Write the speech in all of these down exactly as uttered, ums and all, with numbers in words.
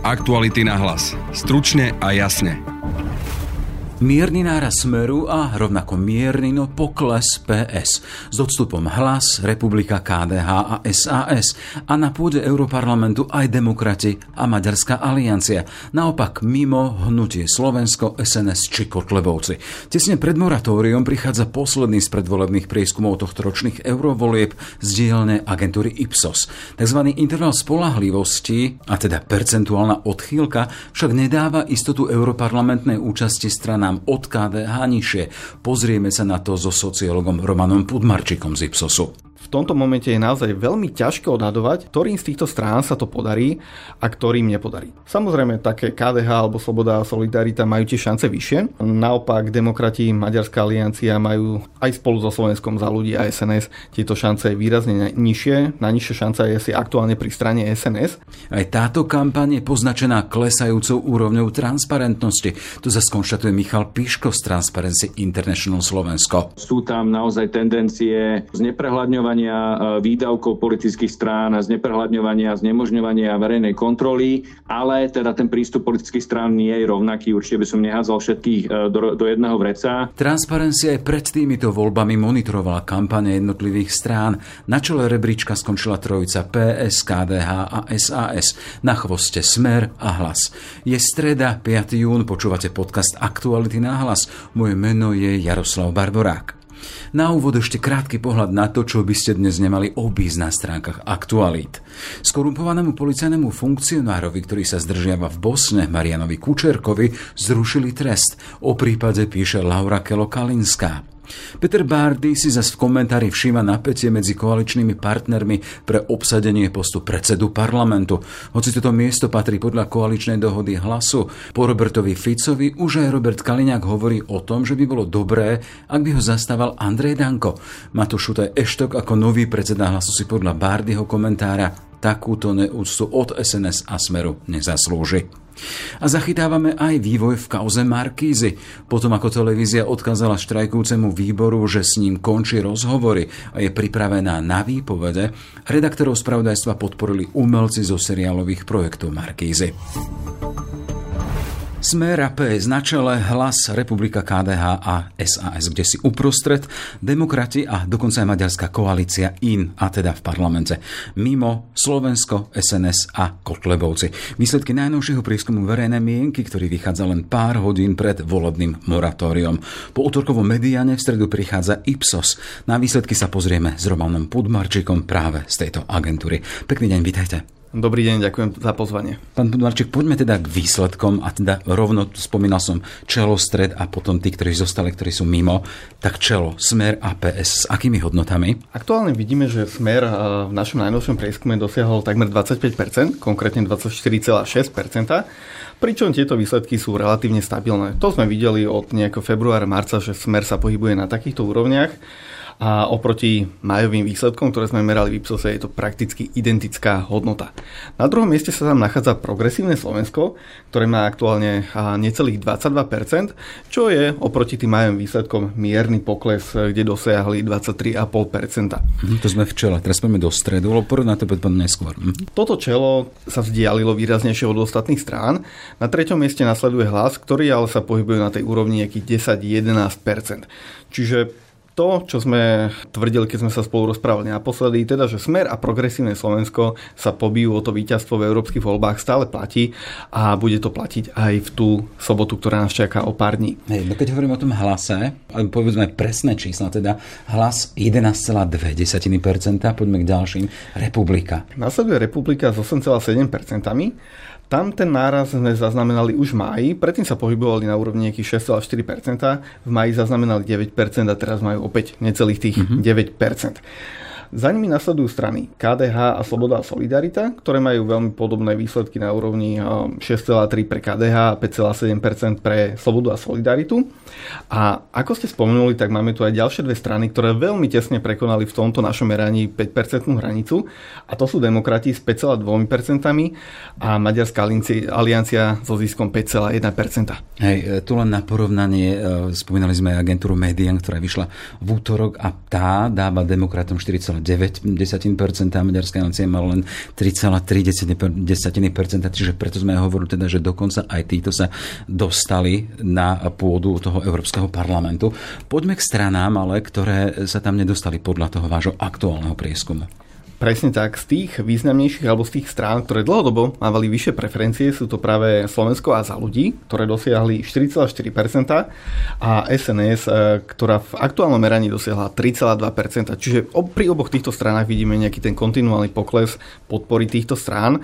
Aktuality na hlas. Stručne a jasne. Mierny náraz Smeru a rovnako mierny no pokles pé es. S odstupom Hlas, Republika, ká dé há a es a es. A na pôde Europarlamentu aj Demokrati a Maďarská aliancia. Naopak mimo hnutie Slovensko, es en es či Kotlebovci. Tesne pred moratóriom prichádza posledný z predvolebných prieskumov tohtoročných eurovolieb z dielne agentúry Ipsos. Takzvaný interval spoľahlivosti, a teda percentuálna odchýlka, však nedáva istotu europarlamentnej účasti strana od ká dé há nižšie. Pozrieme sa na to so sociologom Romanom Pudmarčikom z Ipsosu. V tomto momente je naozaj veľmi ťažké odhadovať, ktorým z týchto strán sa to podarí a ktorým nepodarí. Samozrejme, také ká dé há alebo Sloboda a Solidarita majú tie šance vyššie. Naopak, Demokrati, Maďarská aliancia majú aj spolu so Slovenskom za ľudí a es en es tieto šance výrazne nižšie. Najnižšia šanca je asi aktuálne pri strane es en es. Aj táto kampaň je poznačená klesajúcou úrovňou transparentnosti. To zase konštatuje Michal Piško z Transparency International Slovensko. Sú tam naozaj tendencie zneprehľadňovania výdavkov politických strán a zneprehľadňovania, znemožňovania verejnej kontroly, ale teda ten prístup politických strán nie je rovnaký. Určite by som nehádzal všetkých do, do jedného vreca. Transparency aj pred týmito voľbami monitorovala kampane jednotlivých strán. Na čele rebríčka skončila trojica pé es, ká dé há a es a es. Na chvoste Smer a Hlas. Je streda, piateho júna, počúvate podcast Aktuality na hlas. Moje meno je Jaroslav Barborák. Na úvod ešte krátky pohľad na to, čo by ste dnes nemali obísť na stránkach aktualít. Skorumpovanému policajnému funkcionárovi, ktorý sa zdržiava v Bosne, Marianovi Kučerkovi, zrušili trest. O prípade píše Laura Kelo-Kalinská. Peter Bárdy si zas v komentári všíma napätie medzi koaličnými partnermi pre obsadenie postu predsedu parlamentu. Hoci toto miesto patrí podľa koaličnej dohody Hlasu, po Robertovi Ficovi už aj Robert Kaliňák hovorí o tom, že by bolo dobré, ak by ho zastával Andrej Danko. Matúš Šutaj Eštok ako nový predseda Hlasu si podľa Bárdyho komentára takúto neúctu od es en es a Smeru nezaslúži. A zachytávame aj vývoj v kauze Markízy. Potom ako televízia odkázala štrajkujúcemu výboru, že s ním končí rozhovory a je pripravená na výpovede, redaktorov spravodajstva podporili umelci zo seriálových projektov Markízy. Smer a pé es na čele, Hlas, Republika, ká dé há a es a es, kde si uprostred, Demokrati a dokonca aj maďarská koalícia in, a teda v parlamente. Mimo Slovensko, es en es a Kotlebovci. Výsledky najnovšieho prieskumu verejnej mienky, ktorý vychádza len pár hodín pred volebným moratóriom. Po utorkovom Mediane v stredu prichádza Ipsos. Na výsledky sa pozrieme s Romanom Pudmarčikom práve z tejto agentúry. Pekný deň, vitajte. Dobrý deň, ďakujem za pozvanie. Pán Pudmarčík, poďme teda k výsledkom a teda rovno spomínal som čelo, stred a potom tí, ktorí zostali, ktorí sú mimo. Tak čelo, Smer a pé es s akými hodnotami? Aktuálne vidíme, že Smer v našom najnovšom prieskume dosiahol takmer dvadsaťpäť percent, konkrétne dvadsaťštyri celá šesť percent. Pričom tieto výsledky sú relatívne stabilné. To sme videli od nejakého februára, marca, že Smer sa pohybuje na takýchto úrovniach. A oproti májovým výsledkom, ktoré sme merali v Ipsose, je to prakticky identická hodnota. Na druhom mieste sa tam nachádza Progresívne Slovensko, ktoré má aktuálne necelých dvadsaťdva percent, čo je oproti tým májovým výsledkom mierny pokles, kde dosiahli dvadsaťtri celá päť percent. Mhm, to sme v čele, teraz poďme do stredu, lebo porovná to potom neskôr. Mhm. Toto čelo sa vzdialilo výraznejšie od ostatných strán. Na treťom mieste nasleduje Hlas, ktorý ale sa pohybuje na tej úrovni nejakých desať až jedenásť percent. Čiže to, čo sme tvrdili, keď sme sa spolu rozprávali naposledy, teda, že Smer a Progresívne Slovensko sa pobijú o to víťazstvo v európskych voľbách, stále platí a bude to platiť aj v tú sobotu, ktorá nás čaká o pár dní. Hej, no keď hovorím o tom Hlase, povedzme presné čísla, teda Hlas jedenásť celá dva percent, poďme k ďalším. Republika. Nasleduje Republika s osem celá sedem percent. Tam ten náraz sme zaznamenali už v máji, predtým sa pohybovali na úrovni nejakých šesť celá štyri percent, v máji zaznamenali deväť percent a teraz majú opäť necelých tých mm-hmm. deväť percent. Za nimi nasledujú strany ká dé há a Sloboda a Solidarita, ktoré majú veľmi podobné výsledky na úrovni šesť celá tri pre ká dé há a päť celá sedem percent pre Slobodu a Solidaritu. A ako ste spomenuli, tak máme tu aj ďalšie dve strany, ktoré veľmi tesne prekonali v tomto našom meraní päť percentnú hranicu. A to sú Demokrati s päť celá dva percent a Maďarská aliancia so ziskom päť celá jeden percent. Hej, tu len na porovnanie, spomínali sme agentúru Median, ktorá vyšla v útorok a tá dáva Demokratom štyri celá celá deväť percenta, Maďarská aliancia mala len tri celá tri percenta, čiže preto sme hovorili teda, že dokonca aj títo sa dostali na pôdu toho Európskeho parlamentu. Poďme k stranám, ale ktoré sa tam nedostali podľa toho vášho aktuálneho prieskumu. Presne tak. Z tých významnejších alebo z tých strán, ktoré dlhodobo mávali vyššie preferencie, sú to práve Slovensko a Za ľudí, ktoré dosiahli štyri celá štyri percenta a es en es, ktorá v aktuálnom meraní dosiahla tri celá dva percenta. Čiže pri oboch týchto stranách vidíme nejaký ten kontinuálny pokles podpory týchto strán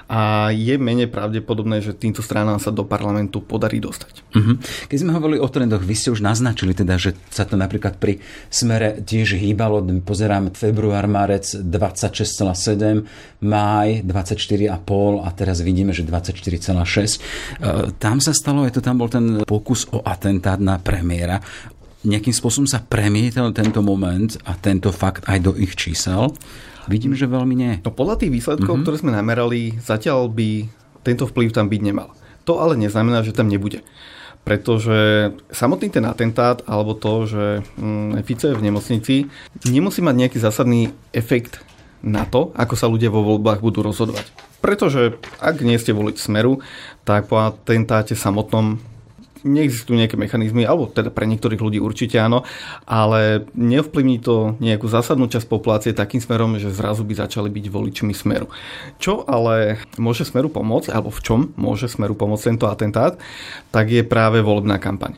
a je menej pravdepodobné, že týmto stranám sa do parlamentu podarí dostať. Uh-huh. Keď sme hovorili o trendoch, vy ste už naznačili teda, že sa to napríklad pri Smere tiež hýbalo. Pozerám február, marec dvadsaťšesť celá sedem, máj dvadsaťštyri celá päť a teraz vidíme, že dvadsaťštyri celá šesť. Tam sa stalo, je to tam bol ten pokus o atentát na premiéra. Nejakým spôsobom sa premietal tento moment a tento fakt aj do ich čísel. Vidím, že veľmi nie. No podľa tých výsledkov, mm-hmm. ktoré sme namerali, zatiaľ by tento vplyv tam byť nemal. To ale neznamená, že tam nebude. Pretože samotný ten atentát, alebo to, že mm, Fico je v nemocnici, nemusí mať nejaký zásadný efekt na to, ako sa ľudia vo voľbách budú rozhodovať. Pretože ak nie ste voliť Smeru, tak po atentáte samotnom neexistujú nejaké mechanizmy, alebo teda pre niektorých ľudí určite áno, ale neovplyvní to nejakú zásadnú časť populácie takým smerom, že zrazu by začali byť voličmi Smeru. Čo ale môže Smeru pomôcť, alebo v čom môže Smeru pomôcť tento atentát, tak je práve volebná kampaň.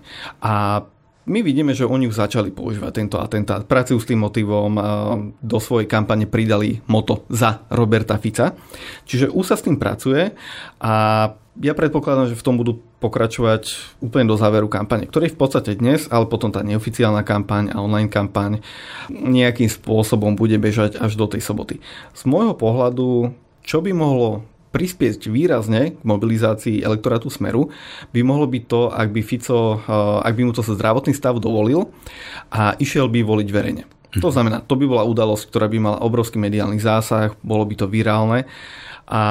A my vidíme, že oni už začali používať tento atentát. Pracujú s tým motivom, do svojej kampane pridali moto za Roberta Fica. Čiže už sa s tým pracuje a ja predpokladám, že v tom budú pokračovať úplne do záveru kampane, ktorý v podstate dnes, ale potom tá neoficiálna kampaň a online kampaň nejakým spôsobom bude bežať až do tej soboty. Z môjho pohľadu, čo by mohlo prispieť výrazne k mobilizácii elektorátu Smeru, by mohlo byť to, ak by Fico, ak by mu to sa zdravotný stav dovolil a išiel by voliť verejne. To znamená, to by bola udalosť, ktorá by mala obrovský mediálny zásah, bolo by to virálne a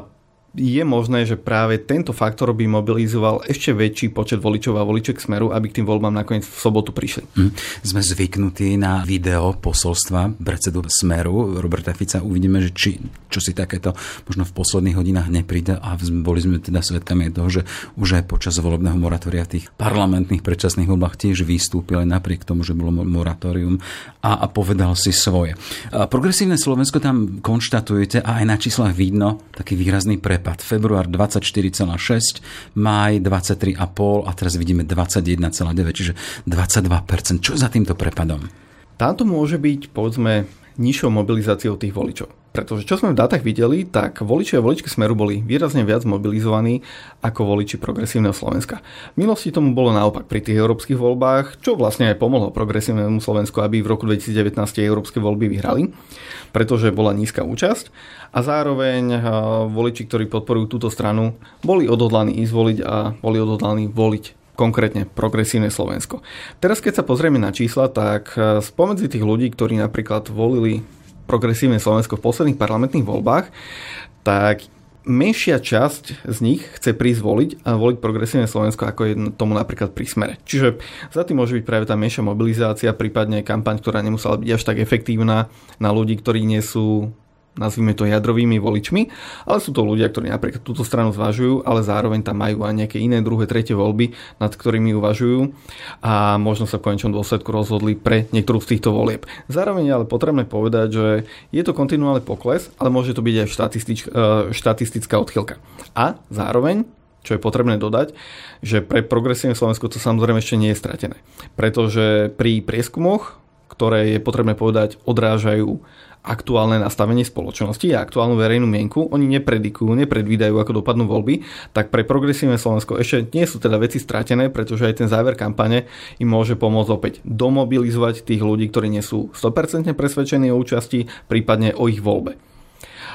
je možné, že práve tento faktor by mobilizoval ešte väčší počet voličov a voliček Smeru, aby k tým voľbám nakoniec v sobotu prišli. Mm. Sme zvyknutí na video posolstva predsedu Smeru Roberta Fica. Uvidíme, že či, čo si takéto možno v posledných hodinách nepríde a boli sme teda svedkami toho, že už aj počas volebného moratória v tých parlamentných predčasných voľbách tiež vystúpil aj napriek tomu, že bolo moratórium a, a povedal si svoje. A Progresívne Slovensko tam konštatujete a aj na číslach vidno taký výrazný pre február dvadsaťštyri celá šesť, máj dvadsaťtri celá päť a teraz vidíme dvadsaťjeden celá deväť, čiže dvadsaťdva percent. Čo za týmto prepadom? Táto môže byť, povedzme, nižšou mobilizáciou tých voličov. Pretože čo sme v dátach videli, tak voliči a voličky Smeru boli výrazne viac mobilizovaní ako voliči Progresívneho Slovenska. V minulosti tomu bolo naopak pri tých európskych voľbách, čo vlastne aj pomohlo Progresívnemu Slovensku, aby v roku dvetisícdevätnásť európske voľby vyhrali, pretože bola nízka účasť a zároveň voliči, ktorí podporujú túto stranu, boli odhodlaní ísť voliť a boli odhodlaní voliť konkrétne Progresívne Slovensko. Teraz keď sa pozrieme na čísla, tak spomedzi tých ľudí, ktorí napríklad volili Progresívne Slovensko v posledných parlamentných voľbách, tak menšia časť z nich chce prísť voliť a voliť Progresívne Slovensko, ako je tomu napríklad pri Smere. Čiže za tým môže byť práve tá menšia mobilizácia, prípadne kampaň, ktorá nemusela byť až tak efektívna na ľudí, ktorí nie sú, nazvime to, jadrovými voličmi, ale sú to ľudia, ktorí napríklad túto stranu zvažujú, ale zároveň tam majú aj nejaké iné druhé, tretie voľby, nad ktorými uvažujú a možno sa v konečnom dôsledku rozhodli pre niektorú z týchto volieb. Zároveň je ale potrebné povedať, že je to kontinuálny pokles, ale môže to byť aj štatistič, štatistická odchýlka. A zároveň, čo je potrebné dodať, že pre Progresívne Slovensko to samozrejme ešte nie je stratené. Pretože pri prieskumoch, ktoré je potrebné povedať, odrážajú aktuálne nastavenie spoločnosti a aktuálnu verejnú mienku, oni nepredikujú, nepredvídajú, ako dopadnú voľby, tak pre Progresívne Slovensko ešte nie sú teda veci stratené, pretože aj ten záver kampane im môže pomôcť opäť domobilizovať tých ľudí, ktorí nie sú sto percent presvedčení o účasti, prípadne o ich voľbe.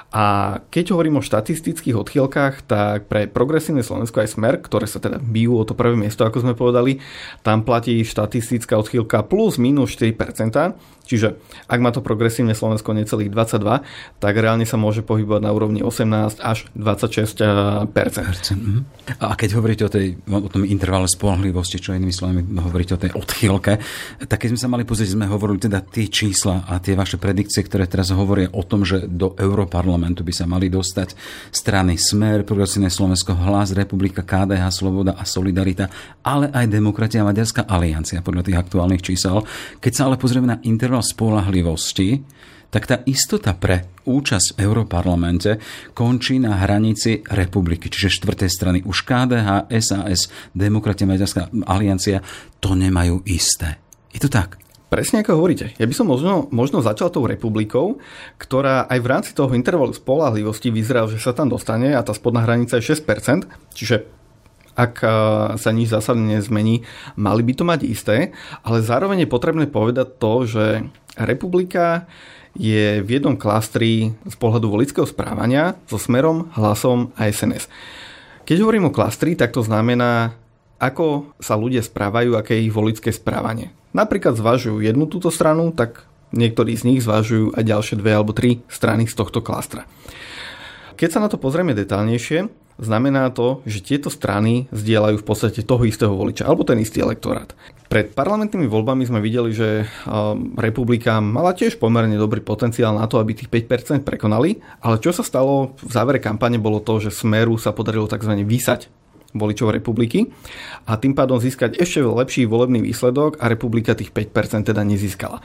A keď hovorím o štatistických odchýlkach, tak pre Progresívne Slovensko aj Smer, ktoré sa teda bijú o to prvé miesto, ako sme povedali, tam platí štatistická odchýlka plus minus štyri percentá. Čiže ak má to Progresívne Slovensko necelých dvadsaťdva, tak reálne sa môže pohybovať na úrovni osemnásť až dvadsaťšesť percent. A keď hovoríte o, tej, o tom intervale spoľahlivosti, čo inými slovami hovoríte o tej odchýlke, tak keď sme sa mali pozrieť, sme hovorili teda tie čísla a tie vaše predikcie, ktoré teraz hovoria o tom, že do Europarlamentu by sa mali dostať strany Smer, Progresívne Slovensko, Hlas, Republika, ká dé há, Sloboda a Solidarita, ale aj Demokratia a Maďarská aliancia podľa tých aktuálnych čísel. Keď sa ale pozrieme na interval spoľahlivosti, tak tá istota pre účasť v Europarlamente končí na hranici Republiky, čiže štvrtej strany. Už ká dé há, es a es, Demokratia, Maďarská aliancia to nemajú isté. Je to tak? Presne ako hovoríte. Ja by som možno, možno začal tou Republikou, ktorá aj v rámci toho intervalu spoľahlivosti vyzerá, že sa tam dostane a tá spodná hranica je šesť percent, čiže ak sa nič zásadne nezmení, mali by to mať isté, ale zároveň je potrebné povedať to, že Republika je v jednom klastri z pohľadu voličského správania so Smerom, Hlasom a es en es. Keď hovorím o klastri, tak to znamená, ako sa ľudia správajú, aké je ich voličské správanie. Napríklad zvažujú jednu túto stranu, tak niektorí z nich zvažujú aj ďalšie dve alebo tri strany z tohto klastra. Keď sa na to pozrieme detaľnejšie, znamená to, že tieto strany zdieľajú v podstate toho istého voliča, alebo ten istý elektorát. Pred parlamentnými voľbami sme videli, že Republika mala tiež pomerne dobrý potenciál na to, aby tých päť percent prekonali, ale čo sa stalo v závere kampane bolo to, že Smeru sa podarilo tzv. Vysať voličov Republiky a tým pádom získať ešte lepší volebný výsledok a Republika tých päť percent teda nezískala.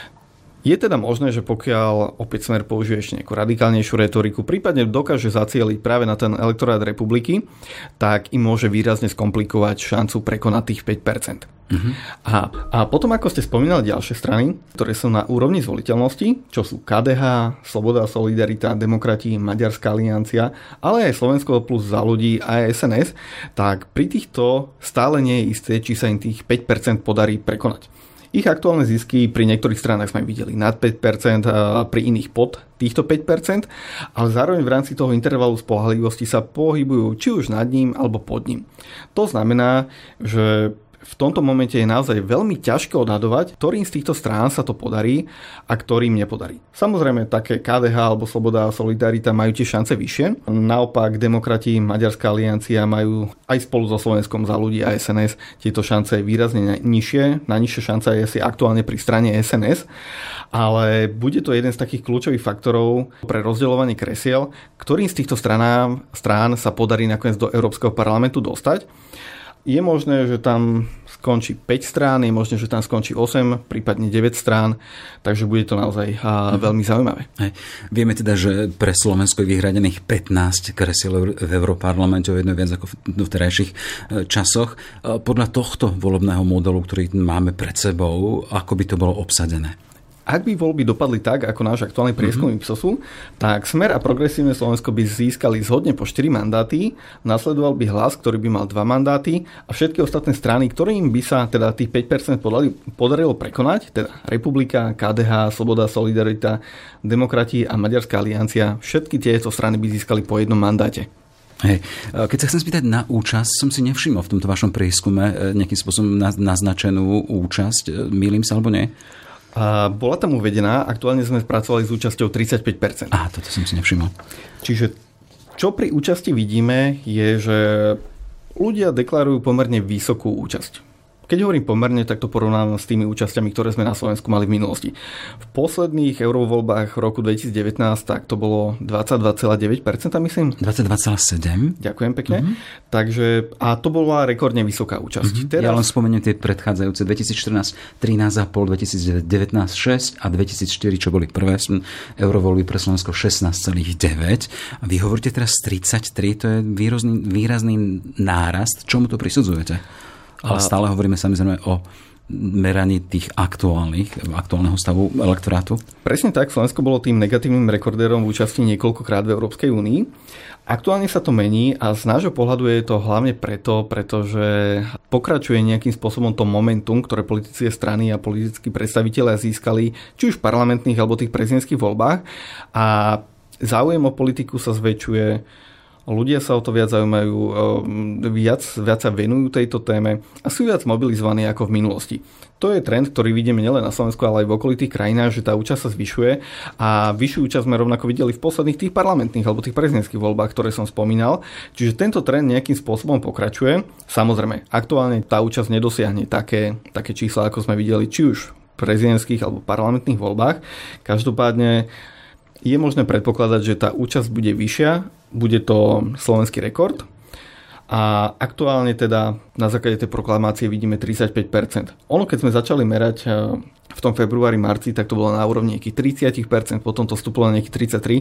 Je teda možné, že pokiaľ opäť Smer použije ešte nejakú radikálnejšiu retoriku, prípadne dokáže zacieliť práve na ten elektorát Republiky, tak im môže výrazne skomplikovať šancu prekonať tých päť percent. Uh-huh. A, a potom, ako ste spomínali ďalšie strany, ktoré sú na úrovni zvoliteľnosti, čo sú ká dé há, Sloboda, Solidarita, Demokrati, Maďarská aliancia, ale aj Slovensko plus Za ľudí a es en es, tak pri týchto stále nie je isté, či sa im tých päť percent podarí prekonať. Ich aktuálne zisky pri niektorých stranách sme videli nad päť percent, a pri iných pod týchto päť percent, ale zároveň v rámci toho intervalu spoľahlivosti sa pohybujú či už nad ním alebo pod ním. To znamená, že v tomto momente je naozaj veľmi ťažké odhadovať, ktorým z týchto strán sa to podarí a ktorým nepodarí. Samozrejme, také ká dé há alebo Sloboda a Solidarita majú tie šance vyššie. Naopak, Demokrati, Maďarská aliancia majú aj spolu so Slovenskom Za ľudí a es en es tieto šance výrazne nižšie. Najnižšia šanca je asi aktuálne pri strane es en es, ale bude to jeden z takých kľúčových faktorov pre rozdeľovanie kresiel, ktorým z týchto strán, strán sa podarí nakoniec do Európskeho parlamentu dostať. Je možné, že tam skončí päť strán, je možné, že tam skončí osem, prípadne deväť strán, takže bude to naozaj a, veľmi zaujímavé. Hej. Vieme teda, že pre Slovensko je vyhradených pätnásť kresiel v Europarlamente, o jedno viac ako v terajších časoch. Podľa tohto volebného modelu, ktorý máme pred sebou, ako by to bolo obsadené? Ak by voľby dopadli tak, ako náš aktuálny prieskum mm-hmm. Ipsosu, tak Smer a Progresívne Slovensko by získali zhodne po štyri mandáty, nasledoval by Hlas, ktorý by mal dva mandáty a všetky ostatné strany, ktorým by sa teda tých päť percent podarilo prekonať, teda Republika, ká dé há, Sloboda, Solidarita, Demokrati a Maďarská aliancia, všetky tieto strany by získali po jednom mandáte. Hej. Keď sa chcem spýtať na účasť, som si nevšimol v tomto vašom prieskume nejakým spôsobom naznačenú účasť. Mýlim sa alebo nie? A bola tam uvedená, aktuálne sme pracovali s účasťou tridsaťpäť percent. Á, toto som si nevšimol. Čiže čo pri účasti vidíme, je, že ľudia deklarujú pomerne vysokú účasť. Keď hovorím pomerne, tak to porovnám s tými účasťami, ktoré sme na Slovensku mali v minulosti. V posledných eurovoľbách roku dvetisícdevätnásť tak to bolo dvadsaťdva celá deväť percent, myslím. dvadsaťdva celá sedem. Ďakujem pekne. Mm-hmm. Takže, a to bola rekordne vysoká účasť. Mm-hmm. Teraz... Ja len spomeniem tie predchádzajúce dvetisícštrnásť trinásť celá päť, dvetisícdevätnásť šesť a dvetisícštyri, čo boli prvé eurovoľby pre Slovensko šestnásť celá deväť. A vy hovoríte teraz tridsaťtri, to je výrazný, výrazný nárast. Čomu to prisudzujete? Ale stále hovoríme samozrejme o meraní tých aktuálnych, aktuálneho stavu elektorátu. Presne tak, Slovensko bolo tým negatívnym rekordérom v účasti niekoľkokrát v Európskej únii. Aktuálne sa to mení a z nášho pohľadu je to hlavne preto, pretože pokračuje nejakým spôsobom to momentum, ktoré politické strany a politickí predstavitelia získali či už v parlamentných alebo tých prezidentských voľbách. A záujem o politiku sa zväčšuje, ľudia sa o to viac zaujímajú, viac, viac sa venujú tejto téme a sú viac mobilizovaní ako v minulosti. To je trend, ktorý vidíme nielen na Slovensku, ale aj v okolitých krajinách, že tá účasť sa zvyšuje a vyššiu účasť sme rovnako videli v posledných tých parlamentných alebo tých prezidentských voľbách, ktoré som spomínal. Čiže tento trend nejakým spôsobom pokračuje. Samozrejme, aktuálne tá účasť nedosiahne také, také čísla, ako sme videli či už v prezidentských alebo parlamentných voľbách. Každopádne je možné predpokladať, že tá účasť bude vyššia, bude to slovenský rekord a aktuálne teda na základe tej proklamácie vidíme tridsaťpäť percent. Ono, keď sme začali merať v tom februári, marci, tak to bolo na úrovni nejakých tridsať percent, potom to vstúpilo na nejakých tridsaťtri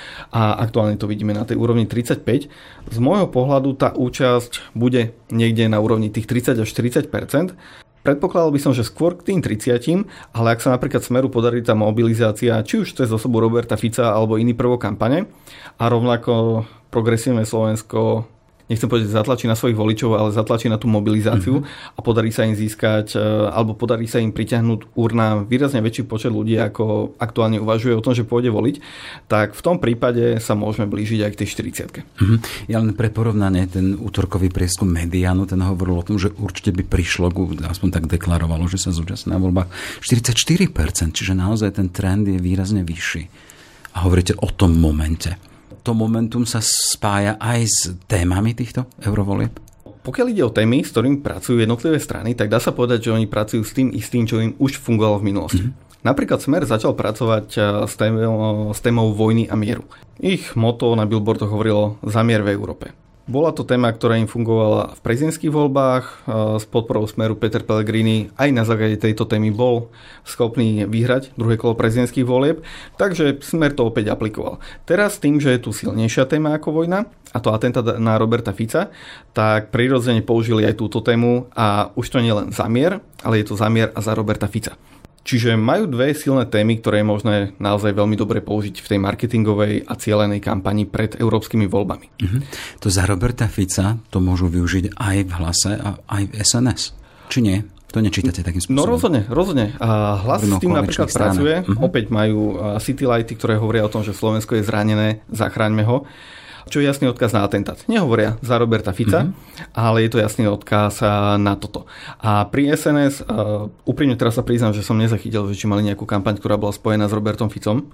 a aktuálne to vidíme na tej úrovni tridsaťpäť. Z môjho pohľadu tá účasť bude niekde na úrovni tých tridsať až štyridsať percent. Predpokladal by som, že skôr k tým tridsiatim, ale ak sa napríklad Smeru podarí tá mobilizácia, či už cez osobu Roberta Fica alebo iný prvok kampane a rovnako Progresívne Slovensko, nechcem povedať, zatlačí na svojich voličov, ale zatlačí na tú mobilizáciu mm-hmm. a podarí sa im získať, alebo podarí sa im pritiahnuť urna výrazne väčší počet ľudí, ako aktuálne uvažuje o tom, že pôjde voliť, tak v tom prípade sa môžeme blížiť aj k tej štyridsiatke. Mm-hmm. Ja len pre porovnanie, ten útorkový prieskum Medianu, ten hovoril o tom, že určite by prišlo, aspoň tak deklarovalo, že sa zúčastní na voľbách štyridsaťštyri percent, čiže naozaj ten trend je výrazne vyšší. A hovoríte o tom momente. To momentum sa spája aj s témami týchto eurovolieb? Pokiaľ ide o témy, s ktorými pracujú jednotlivé strany, tak dá sa povedať, že oni pracujú s tým istým, čo im už fungovalo v minulosti. Mm-hmm. Napríklad Smer začal pracovať s témou, s témou vojny a mieru. Ich motto na billboardoch hovorilo za mier v Európe. Bola to téma, ktorá im fungovala v prezidentských voľbách. S podporou Smeru Peter Pellegrini aj na základe tejto témy bol schopný vyhrať druhé kolo prezidentských volieb, takže Smer to opäť aplikoval. Teraz tým, že je tu silnejšia téma ako vojna, a to atentát na Roberta Fica, tak prirodzene použili aj túto tému a už to nie len za mier, ale je to za mier a za Roberta Fica. Čiže majú dve silné témy, ktoré je možné naozaj veľmi dobre použiť v tej marketingovej a cielenej kampani pred európskymi voľbami. Uh-huh. To za Roberta Fica to môžu využiť aj v Hlase a aj v es en es. Či nie? To nečítate takým spôsobom? No rozhodne, rozhodne. A Hlas s tým napríklad stránach pracuje. Uh-huh. Opäť majú city lighty, ktoré hovoria o tom, že Slovensko je zranené, zachráňme ho. Čo je jasný odkaz na atentát. Nehovoria za Roberta Fica, mm-hmm. ale je to jasný odkaz na toto. A pri es en es, uh, úprimne teraz sa priznám, že som nezachytil, že či mali nejakú kampaň, ktorá bola spojená s Robertom Ficom.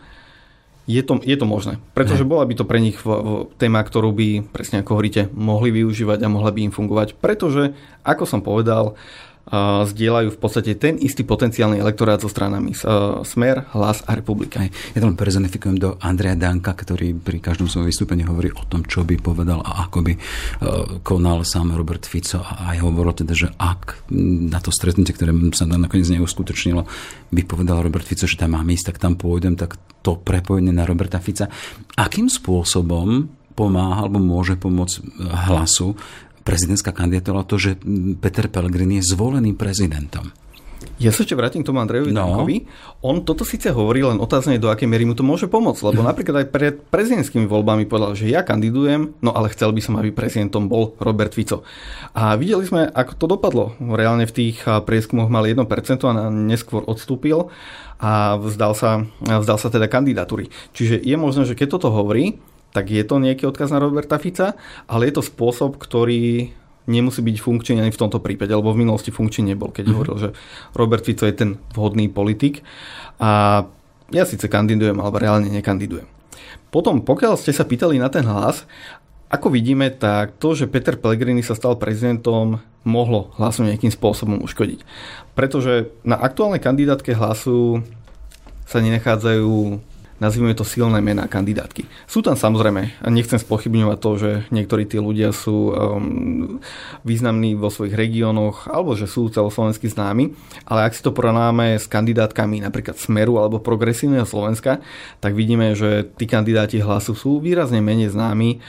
Je to, je to možné, pretože bola by to pre nich v, v téma, ktorú by, presne ako hovoríte, mohli využívať a mohla by im fungovať, pretože, ako som povedal, Uh, zdieľajú v podstate ten istý potenciálny elektorát so stranami uh, Smer, Hlas a Republika. Ja to len personifikujem do Andreja Danka, ktorý pri každom svojom vystúpení hovorí o tom, čo by povedal a ako by uh, konal sám Robert Fico a aj hovoril teda, že ak na to stretnutie, ktoré sa nakoniec neuskutočnilo, by povedal Robert Fico, že tam mám ísť, tak tam pôjdem, tak to prepojenie na Roberta Fica. Akým spôsobom pomáha alebo môže pomôcť Hlasu prezidentská kandidatúra to, že Peter Pellegrini je zvoleným prezidentom? Ja sa ešte vrátim k tomu Andrejovi no. Dankovi. On toto síce hovorí, len otázne do akej miery mu to môže pomôcť, lebo napríklad aj pred prezidentskými voľbami povedal, že ja kandidujem, no ale chcel by som, aby prezidentom bol Robert Fico. A videli sme, ako to dopadlo. Reálne v tých prieskumoch mal jedno percento a neskôr odstúpil a vzdal sa, vzdal sa teda kandidatúry. Čiže je možné, že keď toto hovorí, tak je to nejaký odkaz na Roberta Fica, ale je to spôsob, ktorý nemusí byť funkčný ani v tomto prípade, alebo v minulosti funkčný nebol, keď mm-hmm. hovoril, že Robert Fico je ten vhodný politik a ja síce kandidujem, alebo reálne nekandidujem. Potom, pokiaľ ste sa pýtali na ten Hlas, ako vidíme, tak to, že Peter Pellegrini sa stal prezidentom, mohlo Hlasu nejakým spôsobom uškodiť. Pretože na aktuálnej kandidátke Hlasu sa nenachádzajú, nazvime to, silné mená kandidátky. Sú tam samozrejme, nechcem spochybňovať to, že niektorí tí ľudia sú um, významní vo svojich regiónoch alebo že sú celoslovensky známi, ale ak si to porovnáme s kandidátkami napríklad Smeru alebo Progresívneho Slovenska, tak vidíme, že tí kandidáti Hlasu sú výrazne menej známi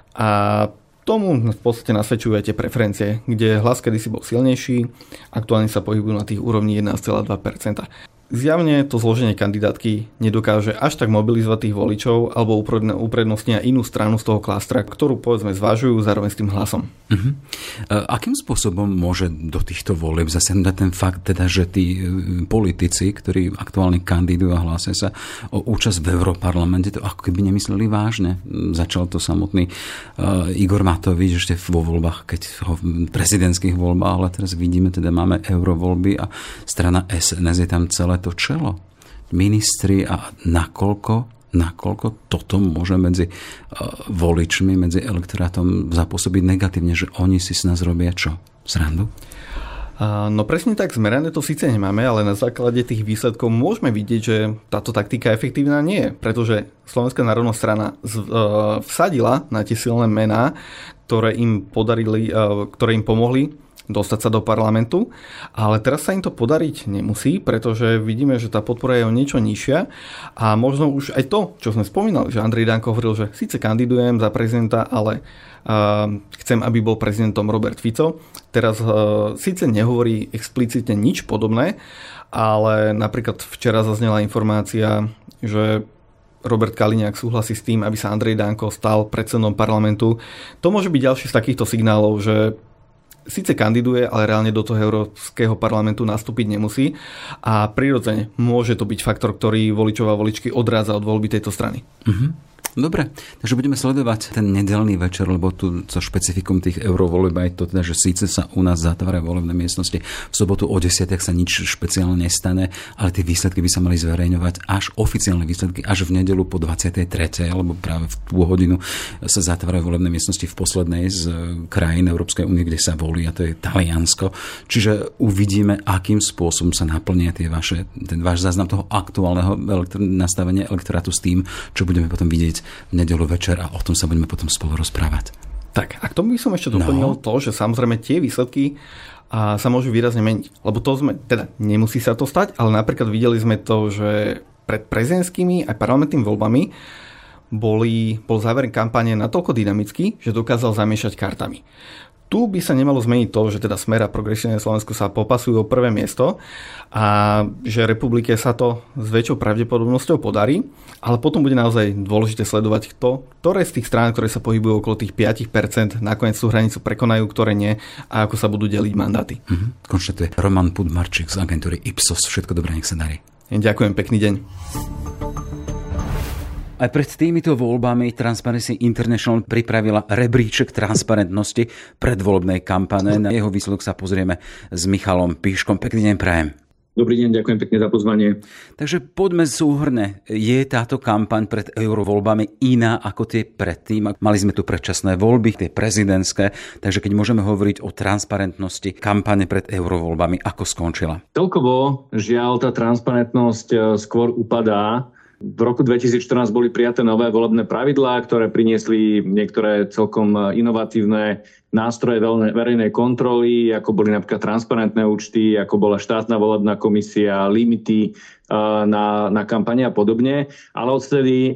a tomu v podstate nasvedčujú aj tie preferencie, kde Hlas kedysi bol silnejší, aktuálne sa pohybujú na tých úrovni jedenásť celá dva percenta. Zjavne to zloženie kandidátky nedokáže až tak mobilizovať tých voličov alebo uprednostnia inú stranu z toho klastra, ktorú povedzme zvažujú zároveň s tým hlasom. Uh-huh. Akým spôsobom môže do týchto volieb zasiahnuť ten fakt, teda, že tí politici, ktorí aktuálne kandidujú a hlásia sa o účasť v Európarlamente, to ako keby nemysleli vážne. Začal to samotný uh, Igor Matovič ešte vo voľbách, keď ho v prezidentských voľbách, ale teraz vidíme, teda máme eurovoľby a strana es en es je tam celé to čelo. Ministri a nakoľko, nakoľko toto môže medzi uh, voličmi, medzi elektorátom zapôsobiť negatívne, že oni si s nás robia čo? Srandu? No presne tak, zmerané to síce nemáme, ale na základe tých výsledkov môžeme vidieť, že táto taktika efektívna nie je, pretože Slovenská národná strana z, uh, vsadila na tie silné mená, ktoré im podarili, uh, ktoré im pomohli dostať sa do parlamentu, ale teraz sa im to podariť nemusí, pretože vidíme, že tá podpora je o niečo nižšia a možno už aj to, čo sme spomínali, že Andrej Danko hovoril, že síce kandidujem za prezidenta, ale uh, chcem, aby bol prezidentom Robert Fico. Teraz uh, síce nehovorí explicitne nič podobné, ale napríklad včera zaznela informácia, že Robert Kaliňák súhlasí s tým, aby sa Andrej Danko stal predsedom parlamentu. To môže byť ďalší z takýchto signálov, že síce kandiduje, ale reálne do toho Európskeho parlamentu nastúpiť nemusí a prirodzene môže to byť faktor, ktorý voličov a voličky odrádza od voľby tejto strany. Uh-huh. Dobre, takže budeme sledovať ten nedeľný večer, lebo tu so špecifikum tých eurovolieb aj to teda, že síce sa u nás zatvárajú volebné miestnosti, v sobotu o desiatich sa nič špeciálne nestane, ale tie výsledky by sa mali zverejňovať až oficiálne výsledky až v nedeľu po dvadsiatej tretej alebo práve v pol hodinu sa zatvárajú volebné miestnosti v poslednej z krajín Európskej únie, kde sa volí, a to je Taliansko. Čiže uvidíme, akým spôsobom sa naplnia tie vaše, ten váš záznam toho aktuálneho elektr- nastavenia elektorátu s tým, čo budeme potom vidieť v nedeľu večer a o tom sa budeme potom spolu rozprávať. Tak, a k tomu by som ešte doplnil no. to, že samozrejme tie výsledky a, sa môžu výrazne meniť. Lebo to sme, teda nemusí sa to stať, ale napríklad videli sme to, že pred prezidentskými aj parlamentnými voľbami boli, bol záver kampane natoľko dynamický, že dokázal zamiešať kartami. Tu by sa nemalo zmeniť to, že teda Smer a Progresívne Slovensko sa popasujú o prvé miesto a že Republike sa to s väčšou pravdepodobnosťou podarí, ale potom bude naozaj dôležité sledovať to, ktoré z tých strán, ktoré sa pohybujú okolo tých päť percent, nakoniec tú hranicu prekonajú, ktoré nie a ako sa budú deliť mandáty. Mhm. Konštatuje Roman Pudmarčík z agentúry Ipsos. Všetko dobré, nech sa darí. Ďakujem, pekný deň. Aj pred týmito voľbami Transparency International pripravila rebríček transparentnosti predvolebnej kampane. Na jeho výsledok sa pozrieme s Michalom Píškom. Pekný deň prajem. Dobrý deň, ďakujem pekne za pozvanie. Takže poďme súhrne. Je táto kampaň pred eurovoľbami iná ako tie predtým? Mali sme tu predčasné voľby, tie prezidentské, takže keď môžeme hovoriť o transparentnosti kampane pred eurovoľbami, ako skončila? Celkovo, žiaľ, tá transparentnosť skôr upadá. V roku dvetisícštrnásť boli prijaté nové volebné pravidlá, ktoré priniesli niektoré celkom inovatívne nástroje verejnej kontroly, ako boli napríklad transparentné účty, ako bola štátna volebná komisia, limity na, na kampane a podobne. Ale odtedy,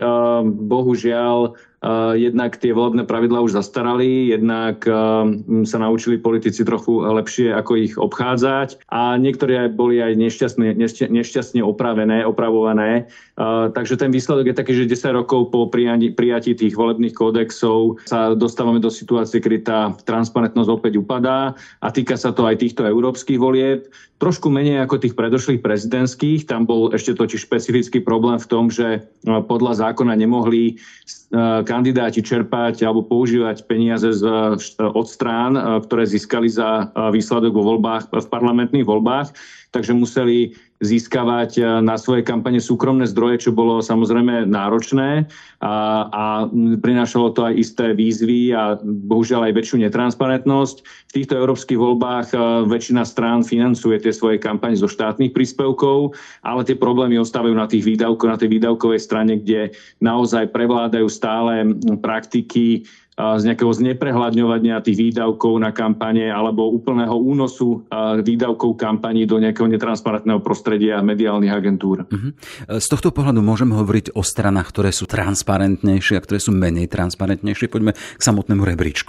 bohužiaľ, Uh, jednak tie volebné pravidlá už zastarali, jednak uh, sa naučili politici trochu lepšie, ako ich obchádzať a niektoré boli aj nešťastne, nešťa, nešťastne opravené, opravované. Uh, takže ten výsledok je taký, že desať rokov po prijatí, prijatí tých volebných kódexov sa dostávame do situácie, kedy tá transparentnosť opäť upadá a týka sa to aj týchto európskych volieb. Trošku menej ako tých predošlých prezidentských. Tam bol ešte totiž špecifický problém v tom, že podľa zákona nemohli kandidáti čerpať alebo používať peniaze z, od strán, ktoré získali za výsledok vo voľbách, v parlamentných voľbách. Takže museli získavať na svoje kampane súkromné zdroje, čo bolo samozrejme náročné a, a prinášalo to aj isté výzvy a bohužiaľ aj väčšiu netransparentnosť. V týchto európskych voľbách väčšina strán financuje tie svoje kampane zo štátnych príspevkov, ale tie problémy ostávajú na tých výdavkoch, na tej výdavkovej strane, kde naozaj prevládajú stále praktiky z nejakého zneprehľadňovania tých výdavkov na kampane alebo úplného únosu výdavkov kampaní do nejakého netransparentného prostredia mediálnych agentúr. Uh-huh. Z tohto pohľadu môžeme hovoriť o stranách, ktoré sú transparentnejšie a ktoré sú menej transparentnejšie. Poďme k samotnému rebríčku.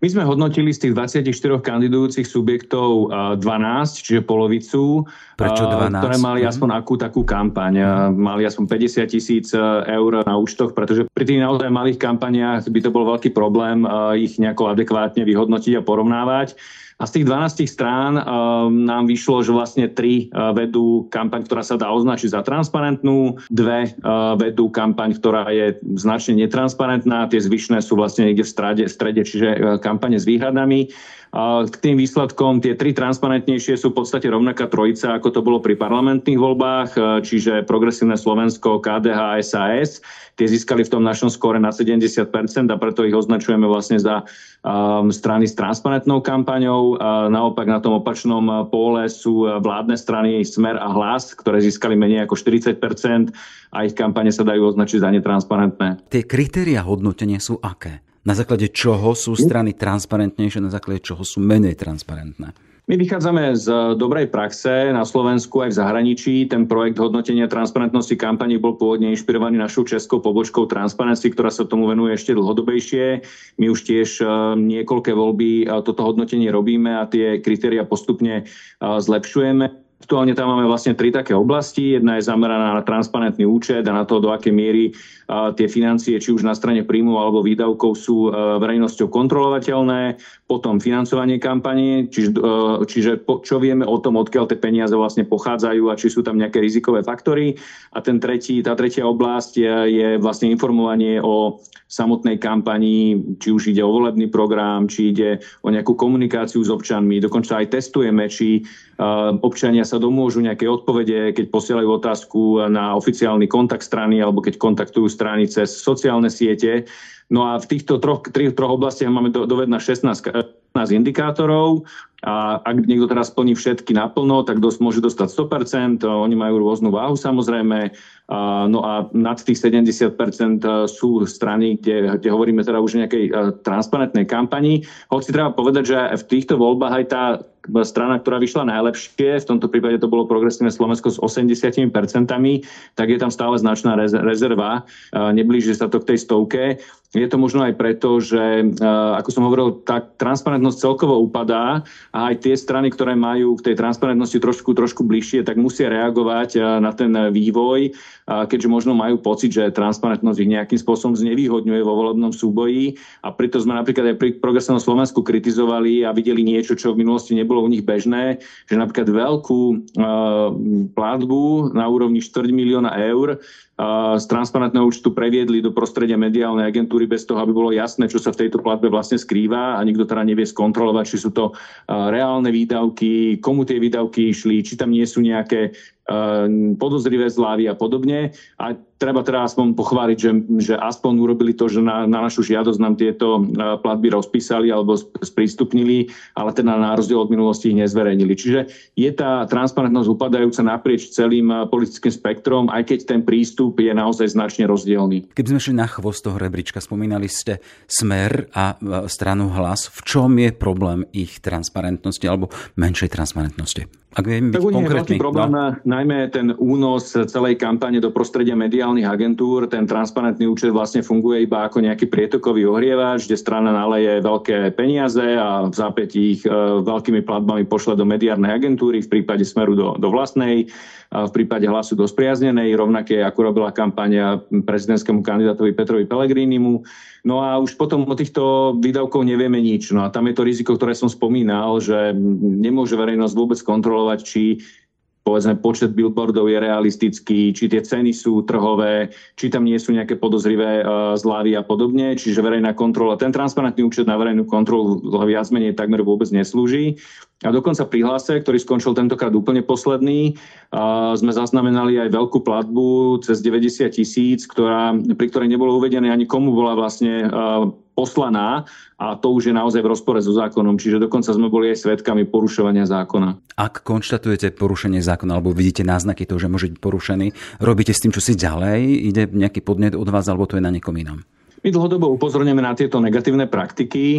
My sme hodnotili z tých dvadsaťštyri kandidujúcich subjektov dvanásť, čiže polovicu, Prečo dvanásť? Ktoré mali aspoň akú takú kampaň. Mali aspoň päťdesiat tisíc eur na účtoch, pretože pri tých naozaj malých kampaniách by to bol veľký problém ich nejako adekvátne vyhodnotiť a porovnávať. A z tých dvanástich strán um, nám vyšlo, že vlastne tri uh, vedú kampaň, ktorá sa dá označiť za transparentnú, dve uh, vedú kampaň, ktorá je značne netransparentná, tie zvyšné sú vlastne niekde v strede, v strede čiže uh, kampane s výhradami. Uh, k tým výsledkom tie tri transparentnejšie sú v podstate rovnaká trojica, ako to bolo pri parlamentných voľbách, uh, čiže Progresívne Slovensko, ká dé há, es a es. Tie získali v tom našom skóre na sedemdesiat percent a preto ich označujeme vlastne za um, strany s transparentnou kampaňou. Uh, naopak na tom opačnom póle sú vládne strany Smer a Hlas, ktoré získali menej ako štyridsať percent a ich kampane sa dajú označiť za netransparentné. Tie kritériá hodnotenia sú aké? Na základe čoho sú strany transparentnejšie, na základe čoho sú menej transparentné? My vychádzame z dobrej praxe na Slovensku aj v zahraničí. Ten projekt hodnotenia transparentnosti kampaní bol pôvodne inšpirovaný našou českou pobočkou Transparency, ktorá sa tomu venuje ešte dlhodobejšie. My už tiež niekoľké voľby toto hodnotenie robíme a tie kritériá postupne zlepšujeme. Aktuálne tam máme vlastne tri také oblasti. Jedna je zameraná na transparentný účet a na to, do akej miery uh, tie financie, či už na strane príjmu alebo výdavkov, sú uh, verejnosťou kontrolovateľné. Potom financovanie kampanie, čiže, uh, čiže po, čo vieme o tom, odkiaľ tie peniaze vlastne pochádzajú a či sú tam nejaké rizikové faktory. A ten tretí, tá tretia oblasť je, je vlastne informovanie o samotnej kampanii, či už ide o volebný program, či ide o nejakú komunikáciu s občanmi. Dokonca aj testujeme, či uh, občania sa domôžu nejaké odpovede, keď posielajú otázku na oficiálny kontakt strany alebo keď kontaktujú strany cez sociálne siete. No a v týchto troch, tri, troch oblastiach máme do, dovedna šestnásť indikátorov a ak niekto teraz splní všetky naplno, tak dosť, môže dostať sto percent. Oni majú rôznu váhu samozrejme. No a nad tých sedemdesiat percent sú strany, kde, kde hovoríme teda už o nejakej transparentnej kampani. Hoci treba povedať, že v týchto voľbách aj tá strana, ktorá vyšla najlepšie, v tomto prípade to bolo Progresívne Slovensko s osemdesiat percent, tak je tam stále značná rezerva. Neblíži sa to k tej stovke. Je to možno aj preto, že, ako som hovoril, tá transparentnosť celkovo upadá a aj tie strany, ktoré majú k tej transparentnosti trošku, trošku bližšie, tak musia reagovať na ten vývoj, keďže možno majú pocit, že transparentnosť ich nejakým spôsobom znevýhodňuje vo volebnom súboji. A preto sme napríklad aj pri Progresívnom Slovensku kritizovali a videli niečo, čo v minulosti nebolo u nich bežné, že napríklad veľkú platbu na úrovni štvrť milióna eur z transparentného účtu previedli do prostredia mediálnej agentúry bez toho, aby bolo jasné, čo sa v tejto platbe vlastne skrýva a nikto teda nevie skontrolovať, či sú to reálne výdavky, komu tie výdavky išli, či tam nie sú nejaké podozrivé zľavy a podobne. A treba teda aspoň pochváliť, že, že aspoň urobili to, že na, na našu žiadosť nám tieto platby rozpísali alebo sprístupnili, ale teda na rozdiel od minulosti ich nezverejnili. Čiže je tá transparentnosť upadajúca naprieč celým politickým spektrom, aj keď ten prístup je naozaj značne rozdielny. Keby sme šli na chvost toho rebríčka, spomínali ste Smer a stranu Hlas. V čom je problém ich transparentnosti alebo menšej transparentnosti? Ak viem byť konkrétny. Problém, no? Najmä ten únos celej kampane do prostredia mediálnych agentúr. Ten transparentný účet vlastne funguje iba ako nejaký prietokový ohrievač, kde strana naleje veľké peniaze a v zápätí ich e, veľkými platbami pošle do mediálnej agentúry, v prípade Smeru do, do vlastnej, a v prípade Hlasu do spriaznenej, rovnaké ako robila kampaň prezidentskému kandidátovi Petrovi Pellegrinimu. No a už potom o týchto výdavkov nevieme nič. No a tam je to riziko, ktoré som spomínal, že nemôže verejnosť vôbec kontrolovať, či povedzme počet billboardov je realistický, či tie ceny sú trhové, či tam nie sú nejaké podozrivé uh, zľavy a podobne. Čiže verejná kontrola, ten transparentný účet na verejnú kontrolu viac menej takmer vôbec neslúži. A dokonca pri Hlase, ktorý skončil tentokrát úplne posledný, uh, sme zaznamenali aj veľkú platbu cez deväťdesiat tisíc, ktorá, pri ktorej nebolo uvedené ani komu bola vlastne uh, poslaná a to už je naozaj v rozpore so zákonom. Čiže dokonca sme boli aj svedkami porušovania zákona. Ak konštatujete porušenie zákona alebo vidíte náznaky toho, že môže byť porušený, robíte s tým čosi ďalej? Ide nejaký podnet od vás alebo to je na niekom inom? My dlhodobo upozorňujeme na tieto negatívne praktiky.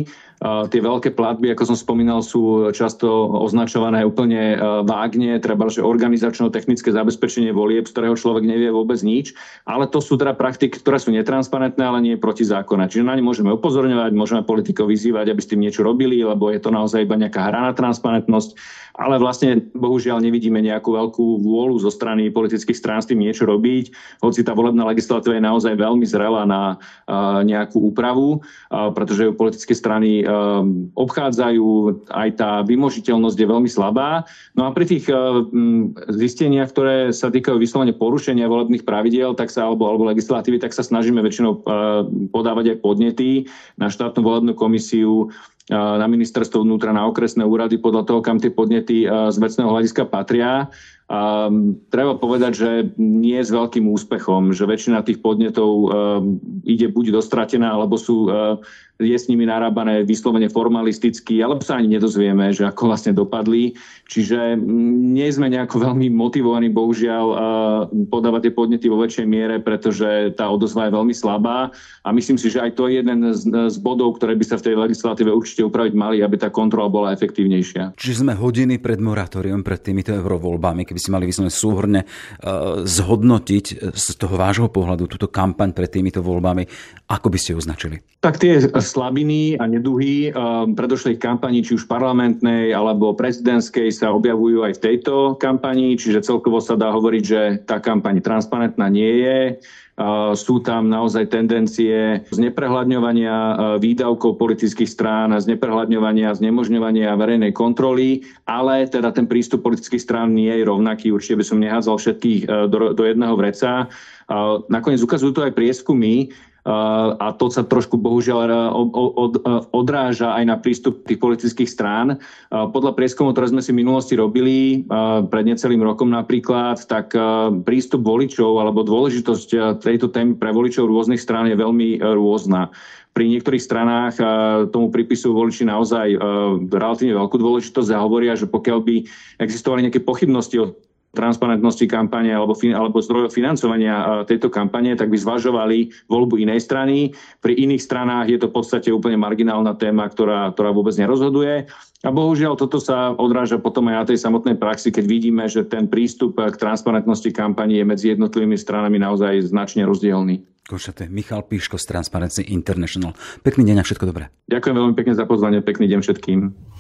Tie veľké platby, ako som spomínal, sú často označované úplne vágne, treba, že organizačno-technické zabezpečenie volieb, z ktorého človek nevie vôbec nič, ale to sú teda praktiky, ktoré sú netransparentné, ale nie protizákonné. Čiže na ne môžeme upozorňovať, môžeme politikov vyzývať, aby s tým niečo robili, lebo je to naozaj iba nejaká hra na transparentnosť, ale vlastne bohužiaľ nevidíme nejakú veľkú vôľu zo strany politických strán s tým niečo robiť, hoci tá volebná legislatíva je naozaj veľmi zrelá na uh, nejakú úpravu, uh, pretože ju politické strany uh, obchádzajú, aj tá vymožiteľnosť je veľmi slabá. No a pri tých uh, zisteniach, ktoré sa týkajú vyslovene porušenia volebných pravidiel, tak sa alebo, alebo legislatívy, tak sa snažíme väčšinou uh, podávať aj podnety na štátnu volebnú komisiu, na ministerstvo vnútra, na okresné úrady podľa toho, kam tie podnety z vecného hľadiska patria. A treba povedať, že nie je s veľkým úspechom, že väčšina tých podnetov uh, ide buď dostratená, alebo sú, uh, je s nimi narábané vyslovene formalisticky, alebo sa ani nedozvieme, že ako vlastne dopadli. Čiže nie sme nejako veľmi motivovaní, bohužiaľ, uh, podávať tie podnety vo väčšej miere, pretože tá odozva je veľmi slabá. A myslím si, že aj to je jeden z, z bodov, ktoré by sa v tej legislatíve určite upraviť mali, aby tá kontrola bola efektívnejšia. Čiže sme hodiny pred moratóriom, pred týmito eurovoľbami, keby ste mali vyslovene súhrne uh, zhodnotiť z toho vášho pohľadu túto kampaň pred týmito voľbami, ako by ste ju označili? Tak tie slabiny a neduhy uh, predošlých kampaní, či už parlamentnej alebo prezidentskej, sa objavujú aj v tejto kampani, čiže celkovo sa dá hovoriť, že tá kampaň transparentná nie je. Uh, sú tam naozaj tendencie zneprehľadňovania uh, výdavkov politických strán, zneprehľadňovania, znemožňovania verejnej kontroly, ale teda ten prístup politických strán nie je rovnaký. Určite by som nehádzal všetkých uh, do, do jedného vreca. Uh, nakoniec ukazujú to aj prieskumy, Uh, a to sa trošku bohužiaľ od, od, odráža aj na prístup tých politických strán. Uh, podľa prieskumov, ktoré sme si v minulosti robili, uh, pred necelým rokom napríklad, tak uh, prístup voličov alebo dôležitosť uh, tejto témy pre voličov rôznych strán je veľmi uh, rôzna. Pri niektorých stranách uh, tomu pripisujú voliči naozaj uh, relatívne veľkú dôležitosť a hovoria, že pokiaľ by existovali nejaké pochybnosti o transparentnosti kampane alebo, alebo zdrojov financovania tejto kampane, tak by zvažovali voľbu inej strany. Pri iných stranách je to v podstate úplne marginálna téma, ktorá, ktorá vôbec nerozhoduje. A bohužiaľ toto sa odráža potom aj na tej samotnej praxi, keď vidíme, že ten prístup k transparentnosti kampane je medzi jednotlivými stranami naozaj značne rozdielny. Konštatuje Michal Píško z Transparency International. Pekný deň a všetko dobré. Ďakujem veľmi pekne za pozvanie, pekný deň všetkým.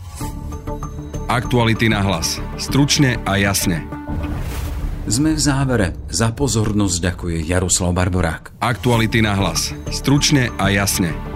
Aktuality na hlas. Stručne a jasne. Sme v závere. Za pozornosť ďakuje Jaroslav Barborák. Aktuality na hlas. Stručne a jasne.